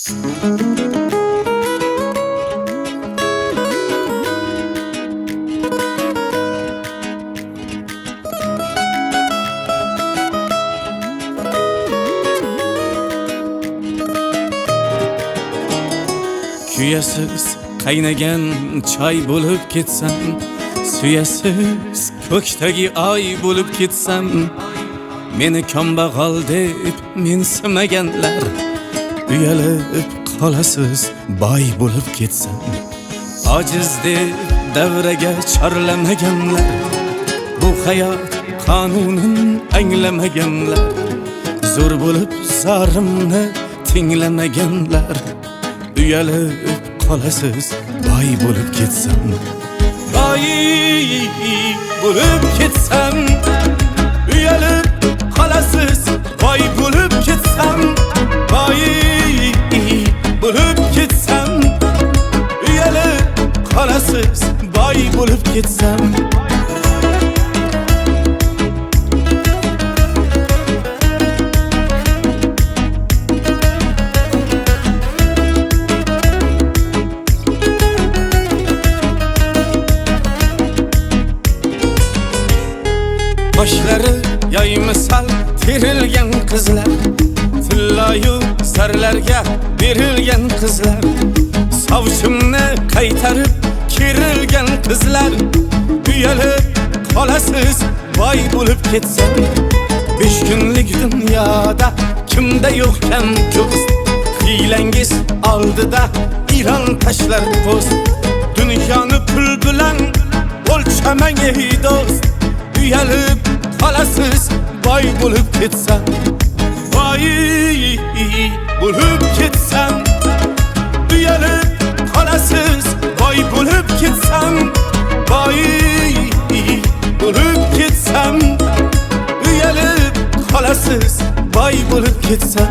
Kuyasiz qaynagan choy bo'lib ketsam, suyasiz ko'kdagi oy bo'lib ketsam, meni kambag'al deb mensimaganlar, uyalib qolasiz boy bo'lib ketsam, ojiz deb davraga chorlamaganlar, bu hayot qonunin anglamaganlar, zo'r bo'lib zorimni tinglamaganlar, uyalib qolasiz boy bo'lib ketsam, boy bo'lib ketsam, uyalib qolasiz boy bo'lib ketsam, boy bo'lib ketsam, uyalib qolasiz boy bo'lib ketsam. Boshlari yoy misal terilgan qizlar, tilloyu zarlarga berilgan qizlar, sovchimni qaytarib kerilgan qizlar, uyalib qolasiz boy bo'lib ketsam, 5 kunlik dunyoda kimda yo'q kam ko'st, hiylangiz oldida ilon tashlar po'st, dunyoni pul bilan o'lchamang ey do'st, uyalib qolasiz boy bo'lib ketsam, boy bo'lib ketsam, uyalib qolasiz boy bo'lib ketsam, boy bo'lib ketsam, uyalib qolasiz boy bo'lib ketsam.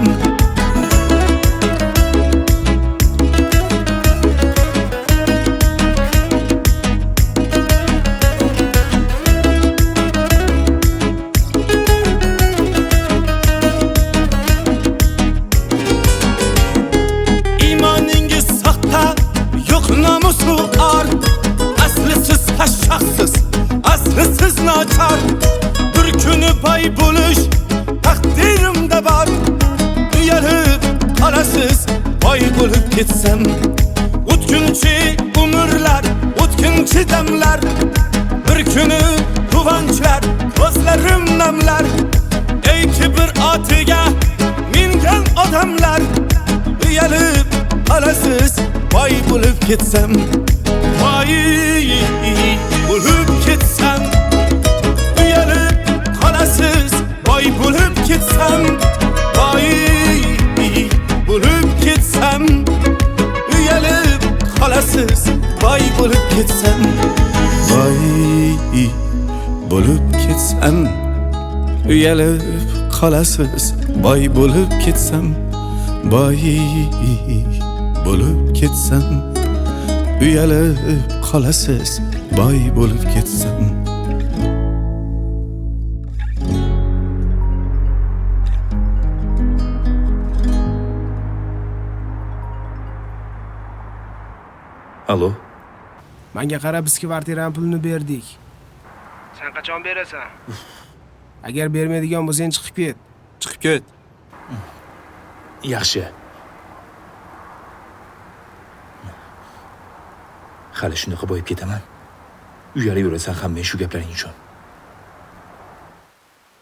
Aslisiz nachar, bir kuni boy bo'lish taqdirimda bor, uyalib qolasiz boy bo'lib ketsam, o'tkinchi umrlar, o'tkinchi damlar, bir kuni quvonchlar, ko'zlarim namlar, ey kibr otiga mingan odamlar, uyalib qolasiz boy bo'lib ketsam, boy bo'lib ketsam, uyalib qolasiz boy bo'lib ketsam, boy bo'lib ketsam, uyalib qolasiz boy bo'lib ketsam, boy bo'lib ketsam, uyalib qolasiz boy bo'lib ketsam, boy bo'lib ketsam, uyalib qolasiz boy bo'lib ketsam. Alo. Menga qara, biz kvartirani pulini berdik. Sen qachon berasan? Agar bermaydigan bo'lsang chiqib ket. Chiqib ket. Yaxshi. Hali shunaqa boyib ketaman. Uyalib yurasan ham men shu gaplaring uchun.